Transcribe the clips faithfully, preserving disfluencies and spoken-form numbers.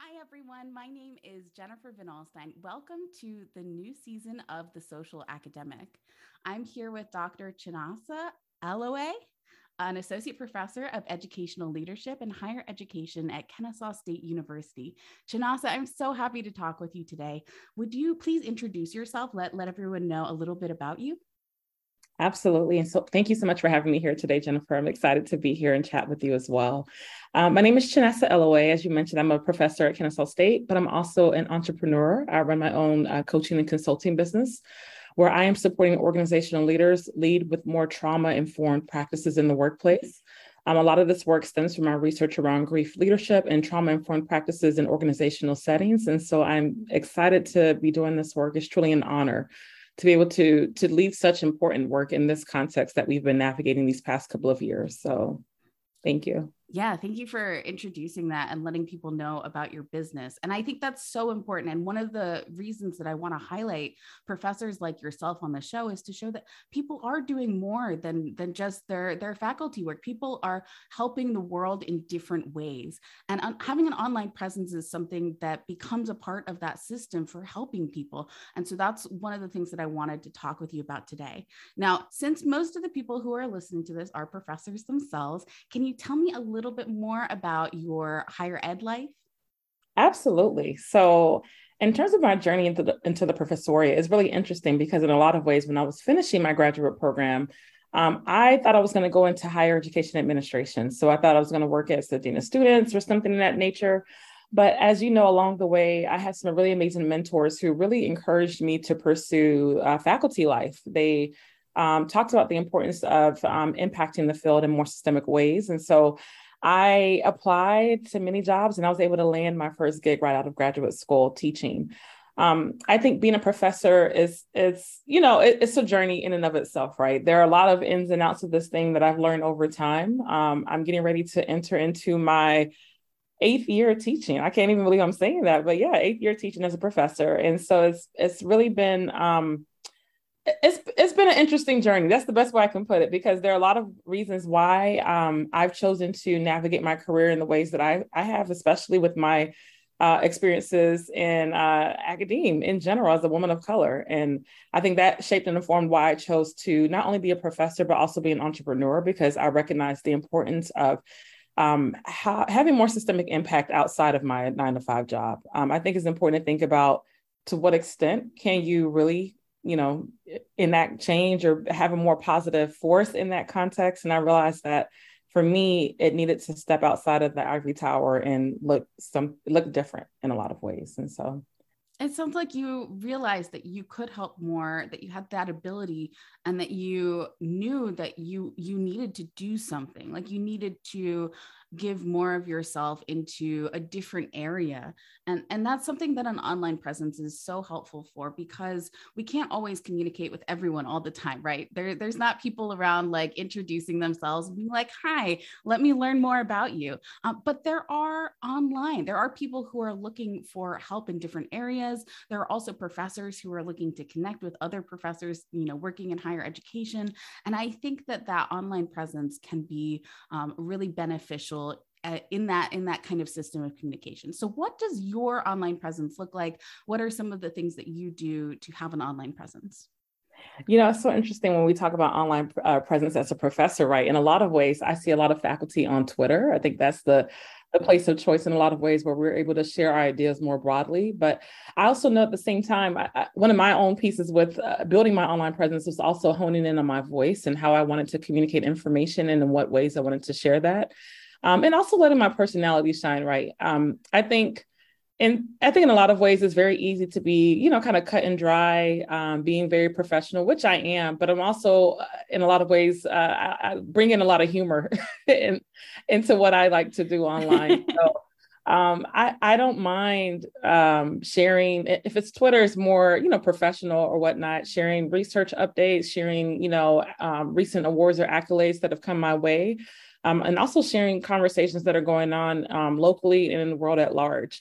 Hi, everyone. My name is Jennifer Van Alstyne. Welcome to the new season of The Social Academic. I'm here with Doctor Chinasa Alloway, an associate professor of educational leadership and higher education at Kennesaw State University. Chinasa, I'm so happy to talk with you today. Would you please introduce yourself? Let, let everyone know a little bit about you. Absolutely. And so thank you so much for having me here today, Jennifer. I'm excited to be here and chat with you as well. Um, my name is Chinasa Alloway. As you mentioned, I'm a professor at Kennesaw State, but I'm also an entrepreneur. I run my own uh, coaching and consulting business where I am supporting organizational leaders lead with more trauma-informed practices in the workplace. Um, a lot of this work stems from my research around grief leadership and trauma-informed practices in organizational settings. And so I'm excited to be doing this work. It's truly an honor to be able to, to lead such important work in this context that we've been navigating these past couple of years. So thank you. Yeah, thank you for introducing that and letting people know about your business. And I think that's so important. And one of the reasons that I want to highlight professors like yourself on the show is to show that people are doing more than, than just their, their faculty work. People are helping the world in different ways. And um, having an online presence is something that becomes a part of that system for helping people. And so that's one of the things that I wanted to talk with you about today. Now, since most of the people who are listening to this are professors themselves, can you tell me a little little bit more about your higher ed life? Absolutely. So in terms of my journey into the, into the professoriate, it's really interesting because in a lot of ways, when I was finishing my graduate program, um, I thought I was going to go into higher education administration. So I thought I was going to work as the dean of students or something in that nature. But as you know, along the way, I had some really amazing mentors who really encouraged me to pursue uh, faculty life. They um, talked about the importance of um, impacting the field in more systemic ways. And so I applied to many jobs and I was able to land my first gig right out of graduate school teaching. Um, I think being a professor is, is you know, it, it's a journey in and of itself, right? There are a lot of ins and outs of this thing that I've learned over time. Um, I'm getting ready to enter into my eighth year teaching. I can't even believe I'm saying that, but yeah, eighth year teaching as a professor. And so it's, it's really been, um, It's it's been an interesting journey. That's the best way I can put it, because there are a lot of reasons why um, I've chosen to navigate my career in the ways that I, I have, especially with my uh, experiences in uh, academia in general as a woman of color. And I think that shaped and informed why I chose to not only be a professor, but also be an entrepreneur, because I recognize the importance of um, ha- having more systemic impact outside of my nine to five job. Um, I think it's important to think about to what extent can you really you know, enact change or have a more positive force in that context. And I realized that for me, it needed to step outside of the ivory tower and look some look different in a lot of ways. And so it sounds like you realized that you could help more, that you had that ability, and that you knew that you you needed to do something, like you needed to give more of yourself into a different area. And, and that's something that an online presence is so helpful for, because we can't always communicate with everyone all the time, right? There, there's not people around like introducing themselves and being like, hi, let me learn more about you. Um, but there are online, there are people who are looking for help in different areas. There are also professors who are looking to connect with other professors, you know, working in higher education. And I think that that online presence can be um, really beneficial in that in that kind of system of communication. So what does your online presence look like? What are some of the things that you do to have an online presence? You know, it's so interesting when we talk about online uh, presence as a professor, right? In a lot of ways, I see a lot of faculty on Twitter. I think that's the, the place of choice in a lot of ways where we're able to share our ideas more broadly. But I also know at the same time, I, I, one of my own pieces with uh, building my online presence was also honing in on my voice and how I wanted to communicate information and in what ways I wanted to share that. Um, and also letting my personality shine, right? Um, I think And I think in a lot of ways, it's very easy to be, you know, kind of cut and dry, um, being very professional, which I am, but I'm also uh, in a lot of ways, uh, I, I bring in a lot of humor in, into what I like to do online. So um, I, I don't mind um, sharing, if it's Twitter, it's more, you know, professional or whatnot, sharing research updates, sharing, you know, um, recent awards or accolades that have come my way. Um, and also sharing conversations that are going on um, locally and in the world at large.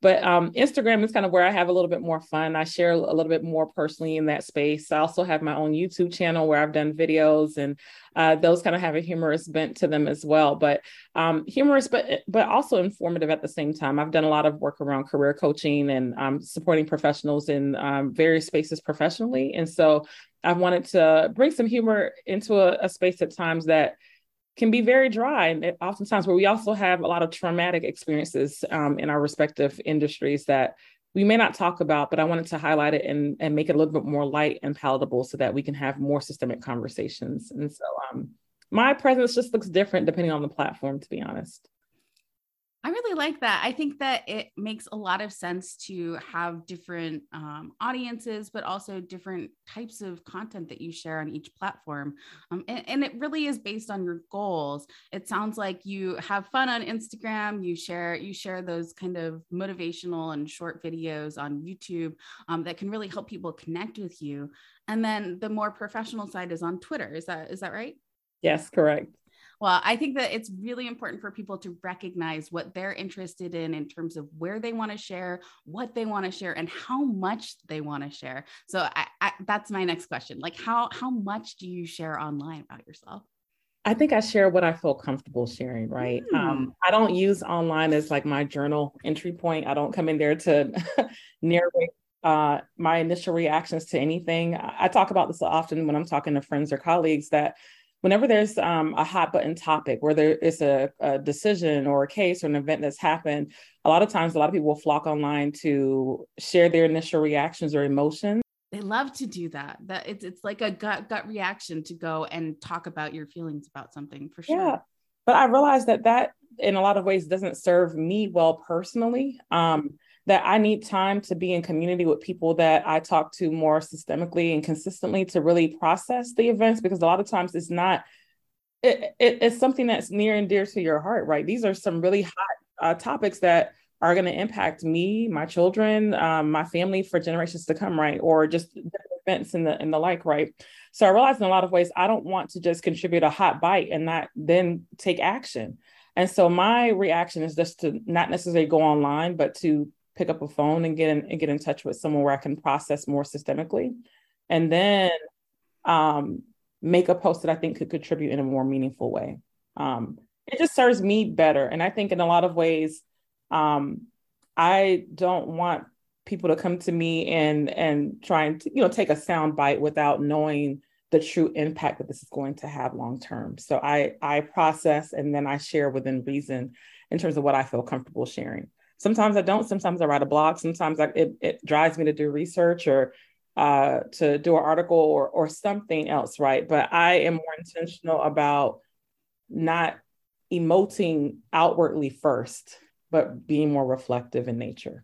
But um, Instagram is kind of where I have a little bit more fun. I share a little bit more personally in that space. I also have my own YouTube channel where I've done videos, and uh, those kind of have a humorous bent to them as well. But um, humorous, but but also informative at the same time. I've done a lot of work around career coaching and um, supporting professionals in um, various spaces professionally. And so I've wanted to bring some humor into a, a space at times that can be very dry, and it, oftentimes where we also have a lot of traumatic experiences um, in our respective industries that we may not talk about, but I wanted to highlight it and, and make it a little bit more light and palatable so that we can have more systemic conversations. And so um, my presence just looks different depending on the platform, to be honest. I really like that. I think that it makes a lot of sense to have different um, audiences, but also different types of content that you share on each platform. Um, and, and it really is based on your goals. It sounds like you have fun on Instagram. You share you share those kind of motivational and short videos on YouTube um, that can really help people connect with you. And then the more professional side is on Twitter. Is that is that right? Yes, correct. Well, I think that it's really important for people to recognize what they're interested in in terms of where they want to share, what they want to share, and how much they want to share. So I, I, that's my next question. Like, how, how much do you share online about yourself? I think I share what I feel comfortable sharing, right? Mm. Um, I don't use online as like my journal entry point. I don't come in there to narrate uh, my initial reactions to anything. I, I talk about this often when I'm talking to friends or colleagues that whenever there's um, a hot button topic where there is a, a decision or a case or an event that's happened, a lot of times a lot of people will flock online to share their initial reactions or emotions. They love to do that. That it's it's like a gut gut reaction to go and talk about your feelings about something, for sure. Yeah, but I realized that that in a lot of ways doesn't serve me well personally. Um, that I need time to be in community with people that I talk to more systemically and consistently to really process the events, because a lot of times it's not, it, it, it's something that's near and dear to your heart, right? These are some really hot uh, topics that are going to impact me, my children, um, my family for generations to come, right? Or just events and the, and the like, right? So I realized in a lot of ways, I don't want to just contribute a hot bite and not then take action. And so my reaction is just to not necessarily go online, but to pick up a phone and get in and get in touch with someone where I can process more systemically, and then um, make a post that I think could contribute in a more meaningful way. Um, it just serves me better. And I think in a lot of ways, um, I don't want people to come to me and, and try and, you know, take a sound bite without knowing the true impact that this is going to have long-term. So I, I process and then I share within reason in terms of what I feel comfortable sharing. Sometimes I don't. Sometimes I write a blog. Sometimes I, it, it drives me to do research or uh, to do an article or or something else, right? But I am more intentional about not emoting outwardly first, but being more reflective in nature.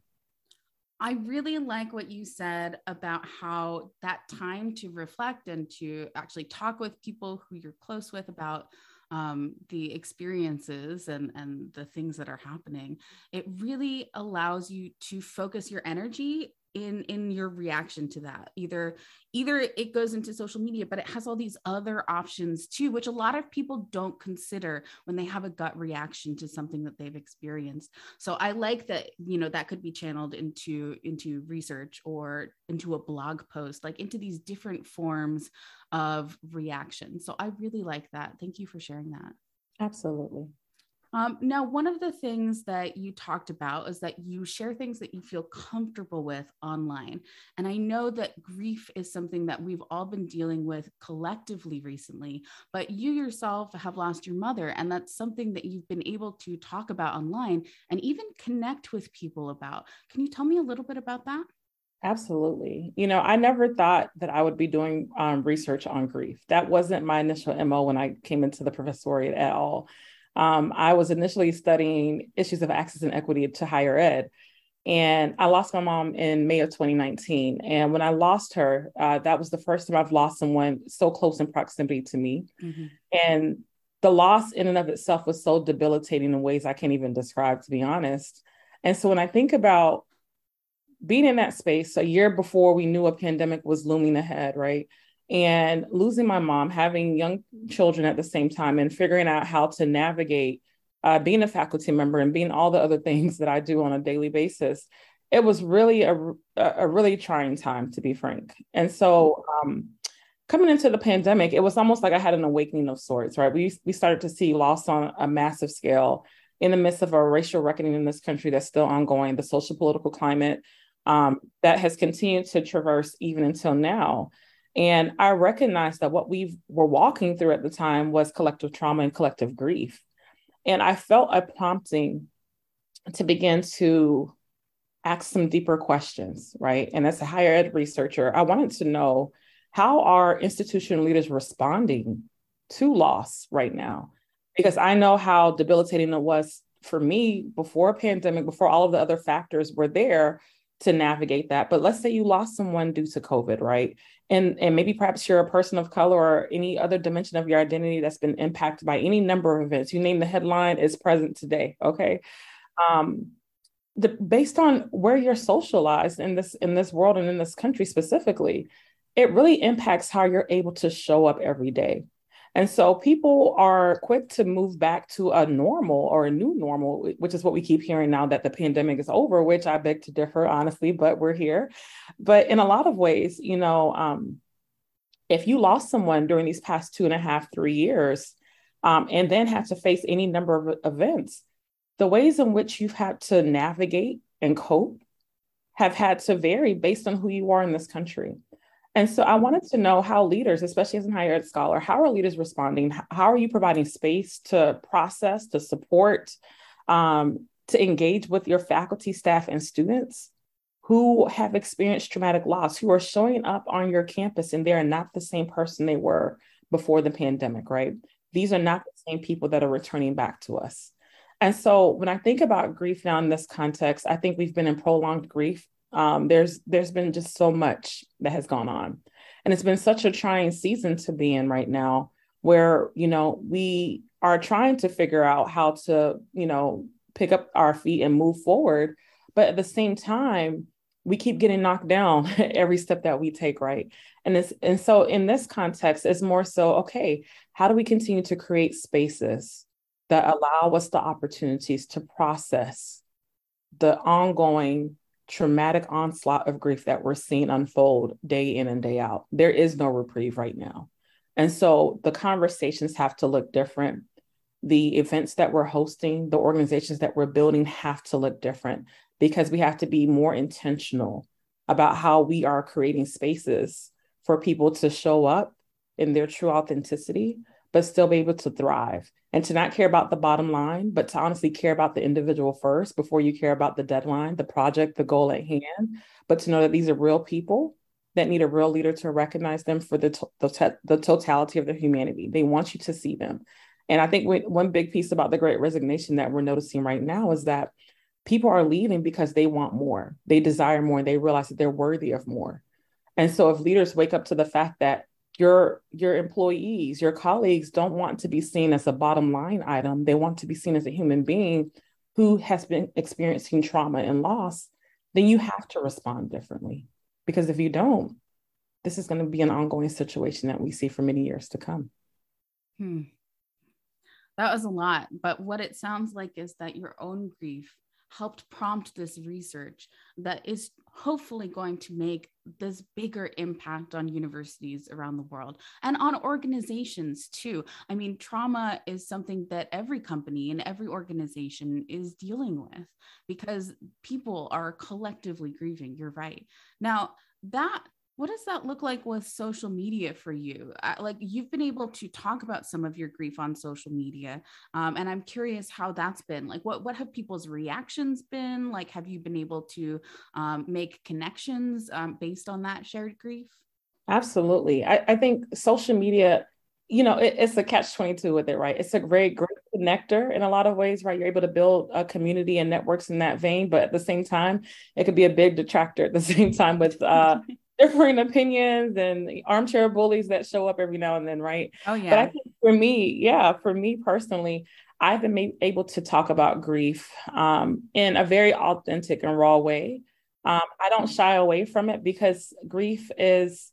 I really like what you said about how that time to reflect and to actually talk with people who you're close with about um, the experiences and, and the things that are happening. It really allows you to focus your energy in, in your reaction to that. Either, either it goes into social media, but it has all these other options too, which a lot of people don't consider when they have a gut reaction to something that they've experienced. So I like that, you know, that could be channeled into, into research or into a blog post, like into these different forms of reaction. So I really like that. Thank you for sharing that. Absolutely. Um, now, one of the things that you talked about is that you share things that you feel comfortable with online. And I know that grief is something that we've all been dealing with collectively recently, but you yourself have lost your mother. And that's something that you've been able to talk about online and even connect with people about. Can you tell me a little bit about that? Absolutely. You know, I never thought that I would be doing um, research on grief. That wasn't my initial M O when I came into the professoriate at all. Um, I was initially studying issues of access and equity to higher ed. And I lost my mom in May of twenty nineteen. And when I lost her, uh, that was the first time I've lost someone so close in proximity to me. Mm-hmm. And the loss in and of itself was so debilitating in ways I can't even describe, to be honest. And so when I think about being in that space a year before we knew a pandemic was looming ahead, right? And losing my mom, having young children at the same time and figuring out how to navigate uh, being a faculty member and being all the other things that I do on a daily basis, it was really a, a really trying time, to be frank. And so um, coming into the pandemic, it was almost like I had an awakening of sorts, right? We, we started to see loss on a massive scale in the midst of a racial reckoning in this country that's still ongoing, the social political climate um, that has continued to traverse even until now. And I recognized that what we were walking through at the time was collective trauma and collective grief. And I felt a prompting to begin to ask some deeper questions, right? And as a higher ed researcher, I wanted to know, how are institution leaders responding to loss right now? Because I know how debilitating it was for me before a pandemic, before all of the other factors were there to navigate that. But let's say you lost someone due to COVID, right? And, and maybe perhaps you're a person of color or any other dimension of your identity that's been impacted by any number of events. You name the headline is present today, okay? Um, the, based on where you're socialized in this, in this world and in this country specifically, it really impacts how you're able to show up every day. And so people are quick to move back to a normal or a new normal, which is what we keep hearing now that the pandemic is over, which I beg to differ, honestly, but we're here. But in a lot of ways, you know, um, if you lost someone during these past two and a half, three years, um, and then had to face any number of events, the ways in which you've had to navigate and cope have had to vary based on who you are in this country. And so I wanted to know how leaders, especially as a higher ed scholar, how are leaders responding? How are you providing space to process, to support, um, to engage with your faculty, staff, and students who have experienced traumatic loss, who are showing up on your campus and they're not the same person they were before the pandemic, right? These are not the same people that are returning back to us. And so when I think about grief now in this context, I think we've been in prolonged grief. Um, there's there's been just so much that has gone on. And it's been such a trying season to be in right now where, you know, we are trying to figure out how to, you know, pick up our feet and move forward. But at the same time, we keep getting knocked down every step that we take, right? And this, and so in this context, it's more so, okay, how do we continue to create spaces that allow us the opportunities to process the ongoing traumatic onslaught of grief that we're seeing unfold day in and day out? There is no reprieve right now. And so the conversations have to look different. The events that we're hosting, the organizations that we're building have to look different because we have to be more intentional about how we are creating spaces for people to show up in their true authenticity, but still be able to thrive and to not care about the bottom line, but to honestly care about the individual first before you care about the deadline, the project, the goal at hand, but to know that these are real people that need a real leader to recognize them for the, to- the, te- the totality of their humanity. They want you to see them. And I think we, one big piece about the Great Resignation that we're noticing right now is that people are leaving because they want more. They desire more, and they realize that they're worthy of more. And so if leaders wake up to the fact that your, your employees, your colleagues don't want to be seen as a bottom line item, they want to be seen as a human being who has been experiencing trauma and loss, then you have to respond differently. Because if you don't, this is going to be an ongoing situation that we see for many years to come. Hmm. That was a lot, but what it sounds like is that your own grief helped prompt this research that is hopefully going to make this bigger impact on universities around the world and on organizations too. I mean, trauma is something that every company and every organization is dealing with because people are collectively grieving. You're right. Now, that what does that look like with social media for you? Uh, like you've been able to talk about some of your grief on social media. Um, and I'm curious how that's been. Like what, what have people's reactions been? Like, have you been able to um, make connections um, based on that shared grief? Absolutely. I, I think social media, you know, it, it's a catch twenty-two with it, right? It's a very great connector in a lot of ways, right? You're able to build a community and networks in that vein, but at the same time, it could be a big detractor at the same time with uh, differing opinions and armchair bullies that show up every now and then, right? Oh, yeah. But I think for me, yeah, for me personally, I've been ma- able to talk about grief um, in a very authentic and raw way. Um, I don't shy away from it because grief is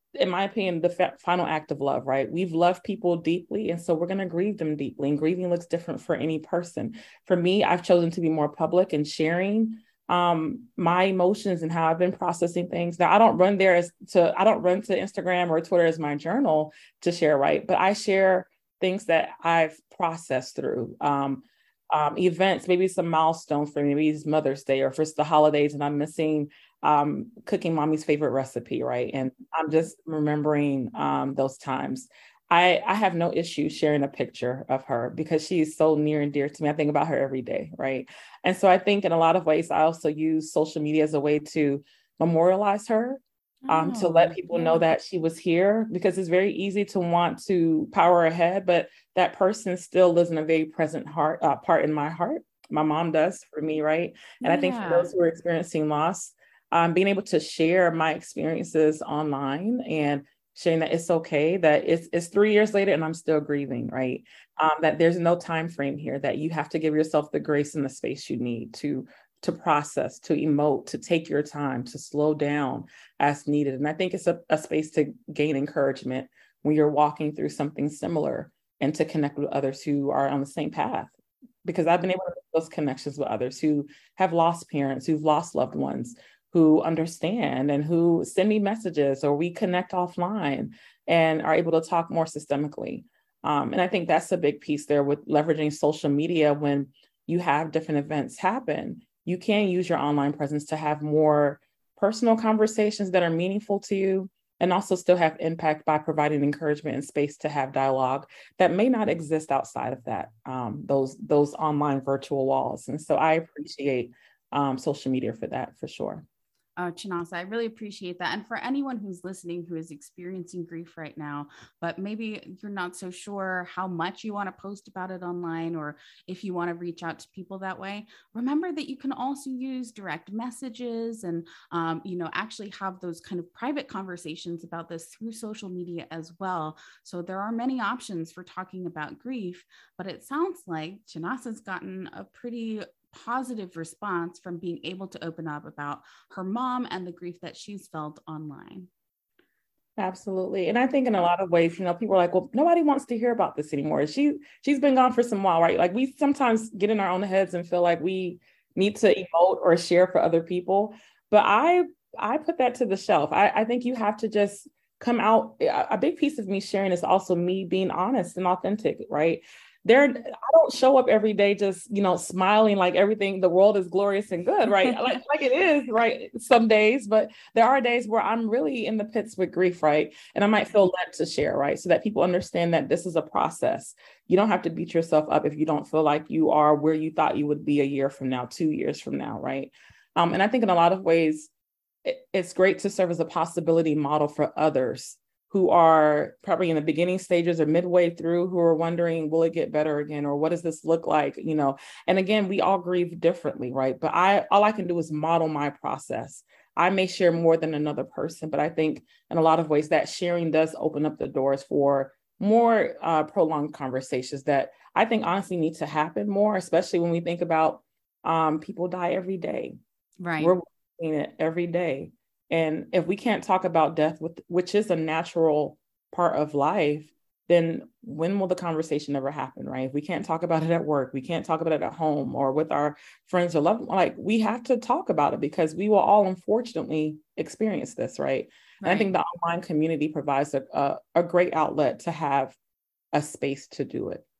in my opinion, the fa- final act of love, right? We've loved people deeply, and so we're going to grieve them deeply. And grieving looks different for any person. For me, I've chosen to be more public and sharing um, my emotions and how I've been processing things. Now, I don't run there as to, I don't run to Instagram or Twitter as my journal to share, right? But I share things that I've processed through. Um, um, events, maybe some milestones for me, maybe it's Mother's Day or if it's the holidays and I'm missing um, cooking mommy's favorite recipe, right? And I'm just remembering um, those times. I, I have no issue sharing a picture of her because she is so near and dear to me. I think about her every day, right? And so I think in a lot of ways, I also use social media as a way to memorialize her, um, to let Oh, people yeah. know that she was here, because it's very easy to want to power ahead, but that person still lives in a very present heart uh, part in my heart. My mom does for me, right? And I think for Yeah. those who are experiencing loss, um, being able to share my experiences online and sharing that it's okay, that it's, it's three years later and I'm still grieving, right? Um, that there's no time frame here, that you have to give yourself the grace and the space you need to to process, to emote, to take your time, to slow down as needed. And I think it's a, a space to gain encouragement when you're walking through something similar and to connect with others who are on the same path. Because I've been able to make those connections with others who have lost parents, who've lost loved ones, who understand and who send me messages, or we connect offline and are able to talk more systemically. Um, and I think that's a big piece there with leveraging social media. When you have different events happen, you can use your online presence to have more personal conversations that are meaningful to you, and also still have impact by providing encouragement and space to have dialogue that may not exist outside of that, um, those, those online virtual walls. And so I appreciate um, social media for that, for sure. Oh, Chinasa, I really appreciate that. And for anyone who's listening who is experiencing grief right now, but maybe you're not so sure how much you want to post about it online, or if you want to reach out to people that way, remember that you can also use direct messages and, um, you know, actually have those kind of private conversations about this through social media as well. So there are many options for talking about grief, but it sounds like Chinasa's gotten a pretty positive response from being able to open up about her mom and the grief that she's felt online. Absolutely. And I think in a lot of ways, you know, people are like, well, nobody wants to hear about this anymore. She, she's been gone for some while, right? Like we sometimes get in our own heads and feel like we need to emote or share for other people. But I, I put that to the shelf. I, I think you have to just come out. A big piece of me sharing is also me being honest and authentic, right? There, I don't show up every day just, you know, smiling like everything, the world is glorious and good, right? like, like it is, right? Some days, but there are days where I'm really in the pits with grief, right? And I might feel led to share, right? So that people understand that this is a process. You don't have to beat yourself up if you don't feel like you are where you thought you would be a year from now, two years from now, right? Um, and I think in a lot of ways, it, it's great to serve as a possibility model for others who are probably in the beginning stages or midway through, who are wondering, will it get better again? Or what does this look like? You know, and again, we all grieve differently, right? But I, all I can do is model my process. I may share more than another person, but I think in a lot of ways that sharing does open up the doors for more uh, prolonged conversations that I think honestly need to happen more, especially when we think about um, people die every day. Right. We're seeing it every day. And if we can't talk about death, with, which is a natural part of life, then when will the conversation ever happen, right? If we can't talk about it at work, we can't talk about it at home or with our friends or loved ones, like we have to talk about it because we will all unfortunately experience this, right? Right. And I think the online community provides a, a, a great outlet to have a space to do it.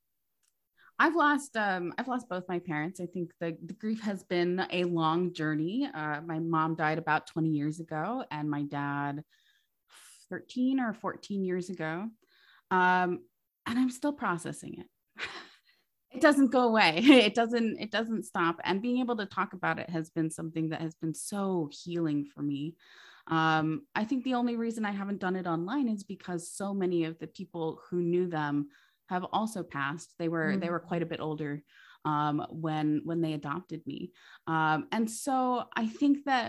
I've lost um I've lost both my parents. I think the, the grief has been a long journey. Uh, my mom died about twenty years ago, and my dad thirteen or fourteen years ago. Um, and I'm still processing it. It doesn't go away. It doesn't, it doesn't stop. And being able to talk about it has been something that has been so healing for me. Um, I think the only reason I haven't done it online is because so many of the people who knew them have also passed. They were, mm-hmm. they were quite a bit older um, when, when they adopted me. Um, and so I think that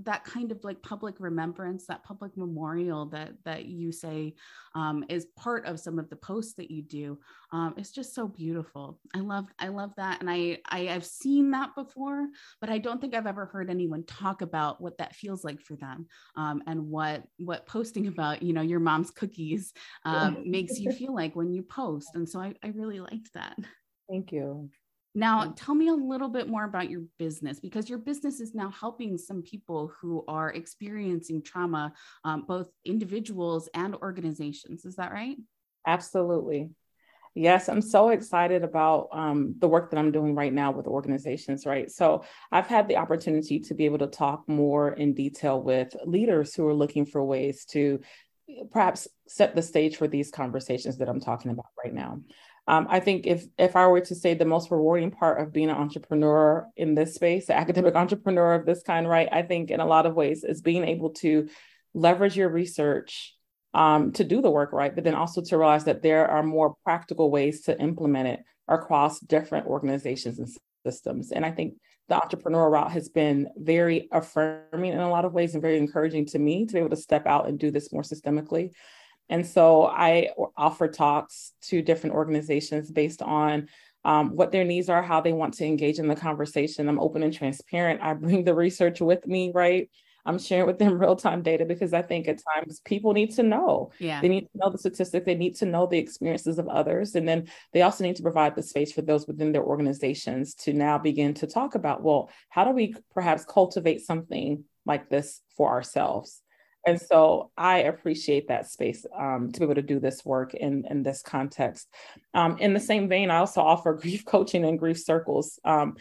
that kind of like public remembrance, that public memorial that that you say um, is part of some of the posts that you do. Um, it's just so beautiful. I love I love that, and I, I I've seen that before, but I don't think I've ever heard anyone talk about what that feels like for them, um, and what what posting about, you know, your mom's cookies um, makes you feel like when you post. And so I, I really liked that. Thank you. Now, tell me a little bit more about your business, because your business is now helping some people who are experiencing trauma, um, both individuals and organizations. Is that right? Absolutely. Yes, I'm so excited about um, the work that I'm doing right now with organizations, right? So I've had the opportunity to be able to talk more in detail with leaders who are looking for ways to perhaps set the stage for these conversations that I'm talking about right now. Um, I think if if I were to say the most rewarding part of being an entrepreneur in this space, an academic entrepreneur of this kind, right? I think in a lot of ways is being able to leverage your research um, to do the work, right? But then also to realize that there are more practical ways to implement it across different organizations and systems. And I think the entrepreneurial route has been very affirming in a lot of ways and very encouraging to me to be able to step out and do this more systemically. And so I offer talks to different organizations based on um, what their needs are, how they want to engage in the conversation. I'm open and transparent. I bring the research with me, right? I'm sharing with them real-time data because I think at times people need to know. Yeah. They need to know the statistics. They need to know the experiences of others. And then they also need to provide the space for those within their organizations to now begin to talk about, well, how do we perhaps cultivate something like this for ourselves? And so I appreciate that space um, to be able to do this work in, in this context. Um, in the same vein, I also offer grief coaching and grief circles. Um,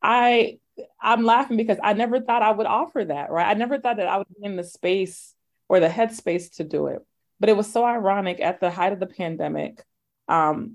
I, I'm laughing because I never thought I would offer that, right? I never thought that I would be in the space or the headspace to do it. But it was so ironic at the height of the pandemic. Um,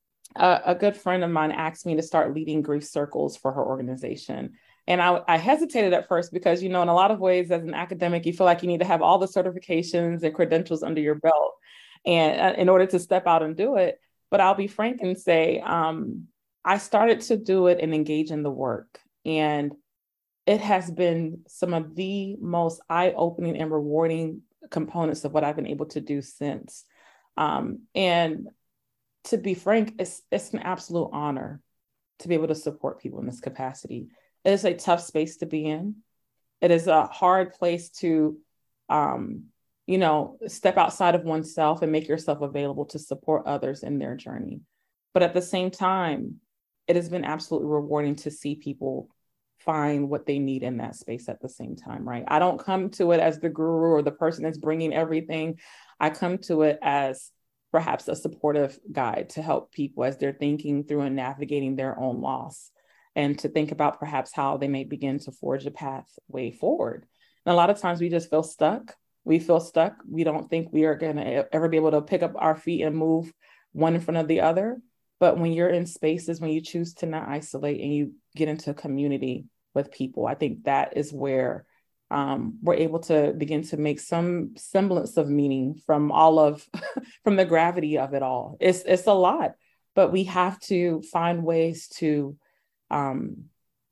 a, a good friend of mine asked me to start leading grief circles for her organization. And I, I hesitated at first because, you know, in a lot of ways, as an academic, you feel like you need to have all the certifications and credentials under your belt and uh, in order to step out and do it. But I'll be frank and say, um, I started to do it and engage in the work. And it has been some of the most eye-opening and rewarding components of what I've been able to do since. Um, and to be frank, it's, it's an absolute honor to be able to support people in this capacity. It is a tough space to be in. It is a hard place to, um, you know, step outside of oneself and make yourself available to support others in their journey. But at the same time, it has been absolutely rewarding to see people find what they need in that space at the same time, right? I don't come to it as the guru or the person that's bringing everything. I come to it as perhaps a supportive guide to help people as they're thinking through and navigating their own loss, and to think about perhaps how they may begin to forge a pathway forward. And a lot of times we just feel stuck. We feel stuck. We don't think we are going to ever be able to pick up our feet and move one in front of the other. But when you're in spaces, when you choose to not isolate and you get into a community with people, I think that is where um, we're able to begin to make some semblance of meaning from all of, from the gravity of it all. It's, it's a lot, but we have to find ways to Um,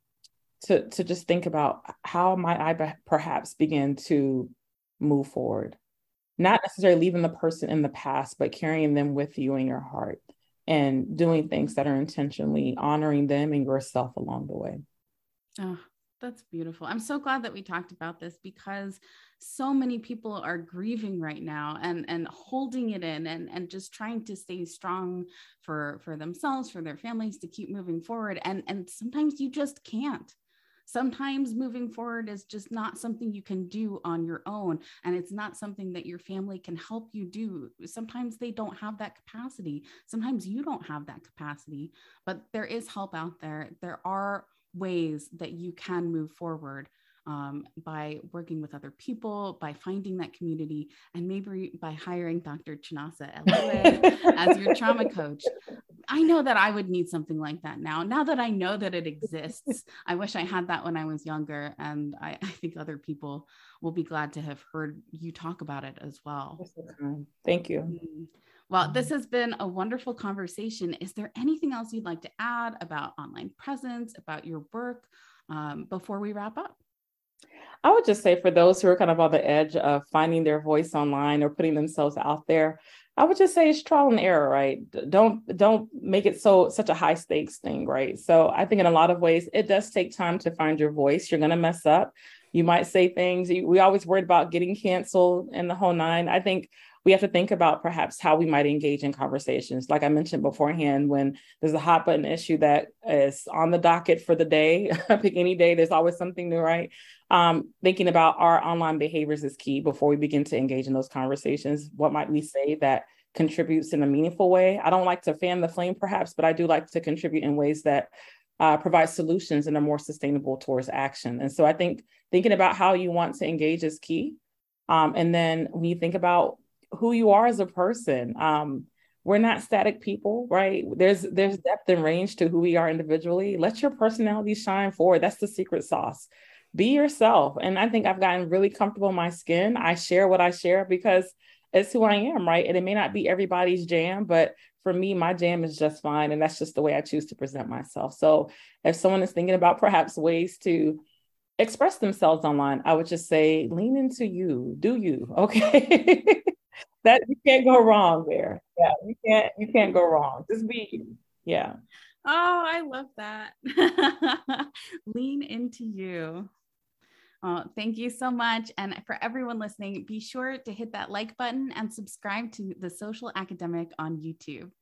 to, to just think about how might I perhaps begin to move forward, not necessarily leaving the person in the past, but carrying them with you in your heart and doing things that are intentionally honoring them and yourself along the way. Oh, that's beautiful. I'm so glad that we talked about this because so many people are grieving right now and, and holding it in and, and just trying to stay strong for, for themselves, for their families, to keep moving forward. And, and sometimes you just can't. Sometimes moving forward is just not something you can do on your own. And it's not something that your family can help you do. Sometimes they don't have that capacity. Sometimes you don't have that capacity, but there is help out there. There are ways that you can move forward um, by working with other people, by finding that community, and maybe by hiring Doctor Chinasa Eluwe as your trauma coach. I know that I would need something like that now. Now that I know that it exists, I wish I had that when I was younger. And I, I think other people will be glad to have heard you talk about it as well. Thank you. Mm-hmm. Well, this has been a wonderful conversation. Is there anything else you'd like to add about online presence, about your work um, before we wrap up? I would just say for those who are kind of on the edge of finding their voice online or putting themselves out there, I would just say it's trial and error, right? Don't don't make it so such a high stakes thing, right? So I think in a lot of ways it does take time to find your voice. You're going to mess up. You might say things. We always worried about getting canceled and the whole nine. I think we have to think about perhaps how we might engage in conversations. Like I mentioned beforehand, when there's a hot button issue that is on the docket for the day, pick any day, there's always something new, right? Um, thinking about our online behaviors is key before we begin to engage in those conversations. What might we say that contributes in a meaningful way? I don't like to fan the flame, perhaps, but I do like to contribute in ways that uh, provide solutions and are more sustainable towards action. And so I think thinking about how you want to engage is key. Um, and then when you think about who you are as a person, um, we're not static people, right? There's there's depth and range to who we are individually. Let your personality shine forward. That's the secret sauce. Be yourself. And I think I've gotten really comfortable in my skin. I share what I share because it's who I am, right? And it may not be everybody's jam, but for me, my jam is just fine. And that's just the way I choose to present myself. So if someone is thinking about perhaps ways to express themselves online, I would just say, lean into you, do you, okay? That you can't go wrong there. Yeah, you can't, you can't go wrong. Just be you. Yeah. Oh, I love that. Lean into you. Oh, thank you so much. And for everyone listening, be sure to hit that like button and subscribe to The Social Academic on YouTube.